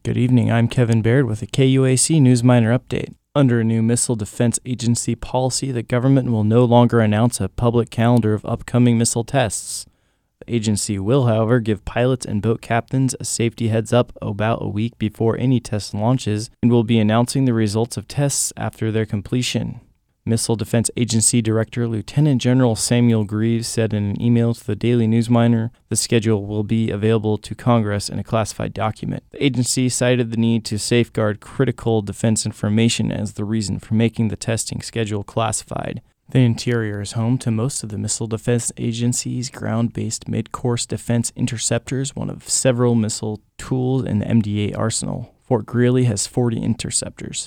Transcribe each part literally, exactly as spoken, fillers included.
Good evening, I'm Kevin Baird with a K U A C News Miner update. Under a new Missile Defense Agency policy, the government will no longer announce a public calendar of upcoming missile tests. The agency will, however, give pilots and boat captains a safety heads-up about a week before any test launches and will be announcing the results of tests after their completion. Missile Defense Agency Director Lieutenant General Samuel Greaves said in an email to the Daily News Miner the schedule will be available to Congress in a classified document. The agency cited the need to safeguard critical defense information as the reason for making the testing schedule classified. The interior is home to most of the Missile Defense Agency's ground-based mid-course defense interceptors, one of several missile tools in the M D A arsenal. Fort Greely has forty interceptors.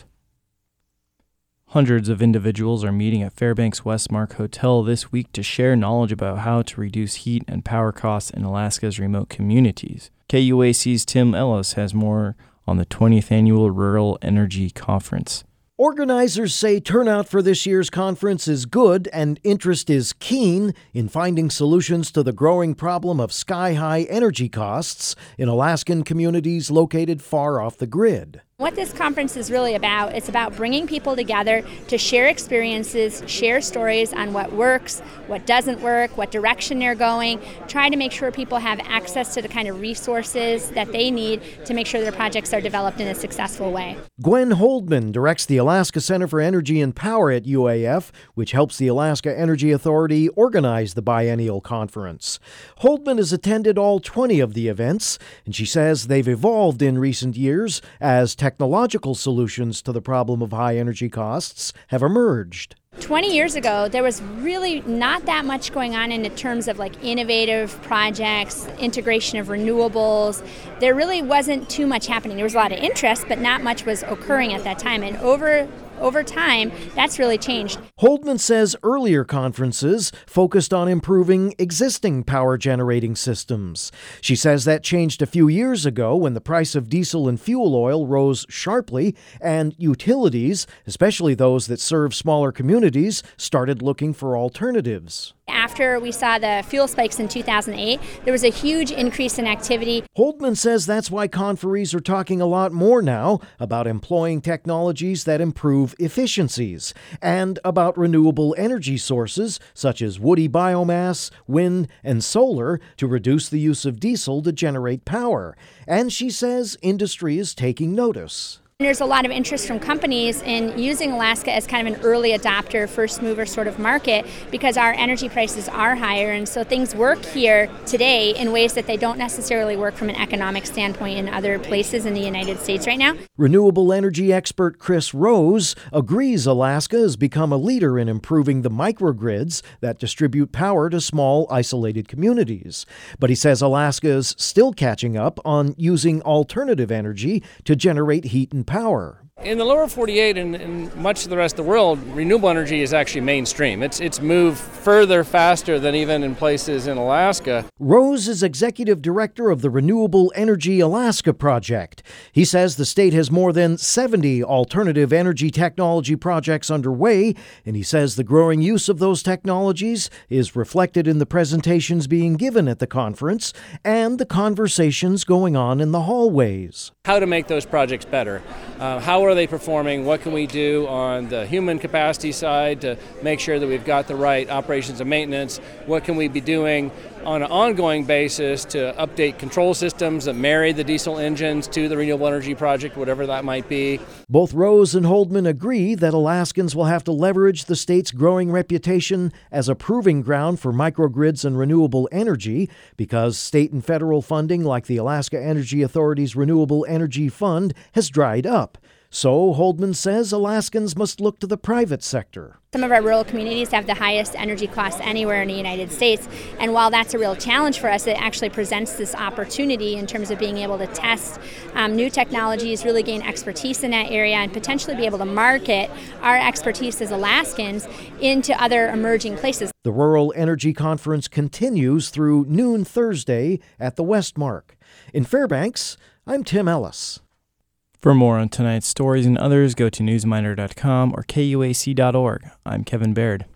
Hundreds of individuals are meeting at Fairbanks Westmark Hotel this week to share knowledge about how to reduce heat and power costs in Alaska's remote communities. K U A C's Tim Ellis has more on the twentieth Annual Rural Energy Conference. Organizers say turnout for this year's conference is good and interest is keen in finding solutions to the growing problem of sky-high energy costs in Alaskan communities located far off the grid. What this conference is really about, it's about bringing people together to share experiences, share stories on what works, what doesn't work, what direction they're going, try to make sure people have access to the kind of resources that they need to make sure their projects are developed in a successful way. Gwen Holdman directs the Alaska Center for Energy and Power at U A F, which helps the Alaska Energy Authority organize the biennial conference. Holdman has attended all twenty of the events, and she says they've evolved in recent years as technological solutions to the problem of high energy costs have emerged. twenty years ago, there was really not that much going on in terms of like innovative projects, integration of renewables. There really wasn't too much happening. There was a lot of interest, but not much was occurring at that time. And over Over time, that's really changed. Holdman says earlier conferences focused on improving existing power generating systems. She says that changed a few years ago when the price of diesel and fuel oil rose sharply and utilities, especially those that serve smaller communities, started looking for alternatives. After we saw the fuel spikes in two thousand eight, there was a huge increase in activity. Holdman says that's why conferees are talking a lot more now about employing technologies that improve efficiencies and about renewable energy sources such as woody biomass, wind, and solar to reduce the use of diesel to generate power. And she says industry is taking notice. There's a lot of interest from companies in using Alaska as kind of an early adopter, first mover sort of market because our energy prices are higher, and so things work here today in ways that they don't necessarily work from an economic standpoint in other places in the United States right now. Renewable energy expert Chris Rose agrees Alaska has become a leader in improving the microgrids that distribute power to small, isolated communities. But he says Alaska is still catching up on using alternative energy to generate heat and power. In the lower forty-eight and, and much of the rest of the world, renewable energy is actually mainstream. It's it's moved further faster than even in places in Alaska. Rose is executive director of the Renewable Energy Alaska Project. He says the state has more than seventy alternative energy technology projects underway, and he says the growing use of those technologies is reflected in the presentations being given at the conference and the conversations going on in the hallways. How to make those projects better. Uh, how are they performing? What can we do on the human capacity side to make sure that we've got the right operations and maintenance? What can we be doing on an ongoing basis to update control systems that marry the diesel engines to the renewable energy project, whatever that might be? Both Rose and Holdman agree that Alaskans will have to leverage the state's growing reputation as a proving ground for microgrids and renewable energy because state and federal funding like the Alaska Energy Authority's Renewable Energy Fund has dried up. So, Holdman says Alaskans must look to the private sector. Some of our rural communities have the highest energy costs anywhere in the United States, and while that's a real challenge for us, it actually presents this opportunity in terms of being able to test um, new technologies, really gain expertise in that area, and potentially be able to market our expertise as Alaskans into other emerging places. The Rural Energy Conference continues through noon Thursday at the Westmark. In Fairbanks, I'm Tim Ellis. For more on tonight's stories and others, go to newsminer dot com or K U A C dot org. I'm Kevin Baird.